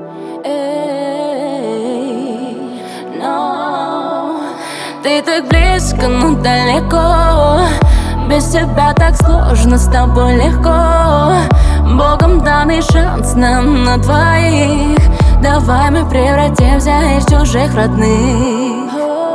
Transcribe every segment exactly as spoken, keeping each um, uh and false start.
Ты так близко, но далеко. Без тебя так сложно, с тобой легко. Богом данный шанс нам на двоих. Давай мы превратимся из чужих родных.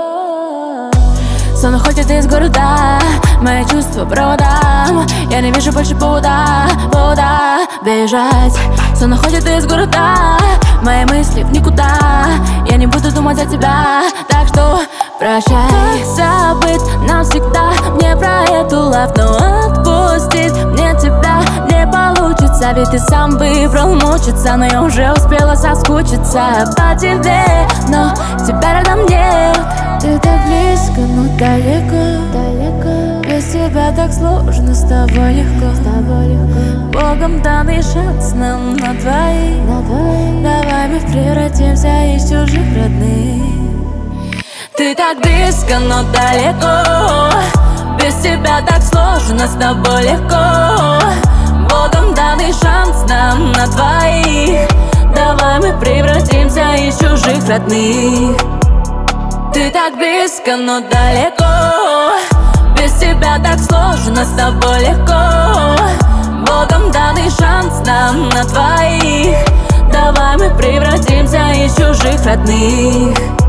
Сон уходит из города, мои чувства проводам. Я не вижу больше повода, повода бежать. Сон уходит из города, мои мысли в никуда. Я не буду думать о тебя, так что прощай. Забыть навсегда мне про эту лав, но отпустить мне тебя не получится. Ведь ты сам выбрал мучиться, но я уже успела соскучиться по тебе, но тебя рядом нет. Ты так близко, но далеко, далеко. Без тебя так сложно, с тобой легко, с тобой легко. Богом данный шанс нам на двоих, на двоих. Давай мы превратимся из чужих родных. Ты так близко, но далеко. Без тебя так сложно, с тобой легко. Богом данный шанс нам на двоих. Давай мы превратимся из чужих родных. Ты так близко, но далеко. Без тебя так сложно, с тобой легко. Богом данный шанс нам на двоих. Давай мы превратимся из чужих родных.